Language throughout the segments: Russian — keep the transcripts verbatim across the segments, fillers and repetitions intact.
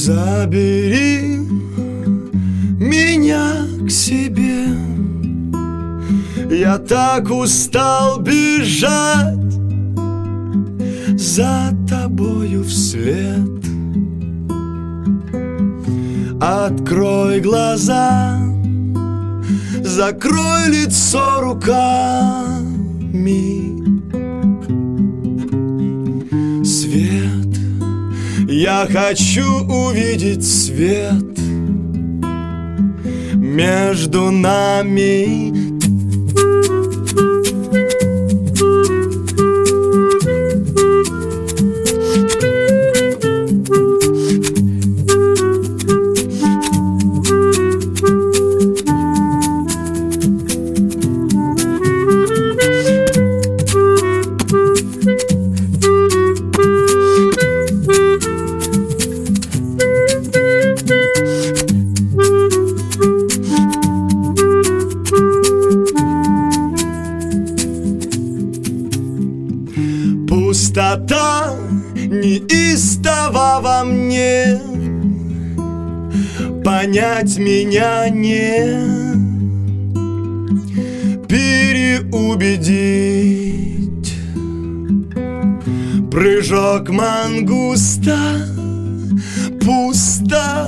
Забери меня к себе. Я так устал бежать за тобою вслед. Открой глаза, закрой лицо руками. Свет, я хочу увидеть свет между нами. Пустота неистова во мне, понять меня не переубедить. Прыжок мангуста, пусто,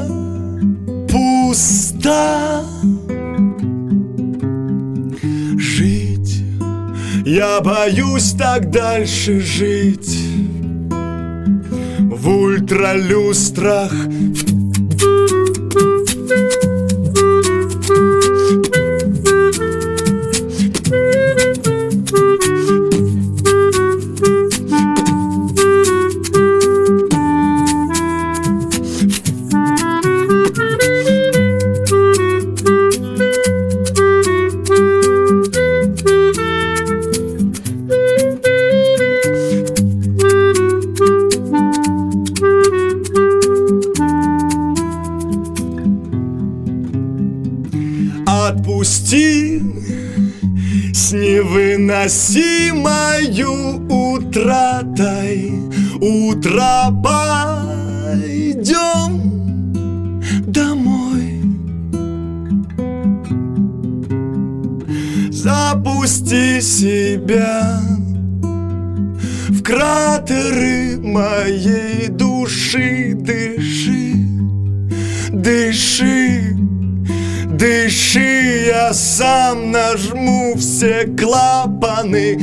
пусто. Жить, я боюсь так дальше жить в ультралюстрах. Отпусти с невыносимою утратой. Утро, пойдем домой. Запусти себя в кратеры моей души. Дыши, дыши, дыши, я сам нажму все клапаны.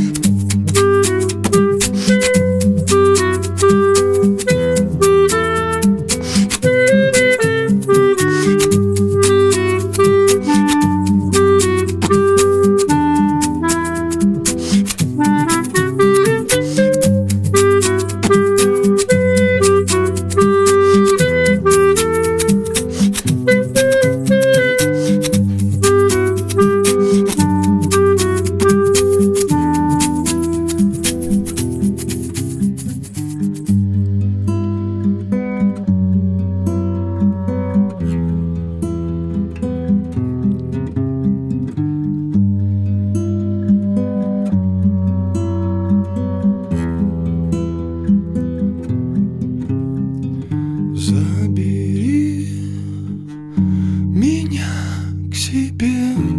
Забери меня к себе.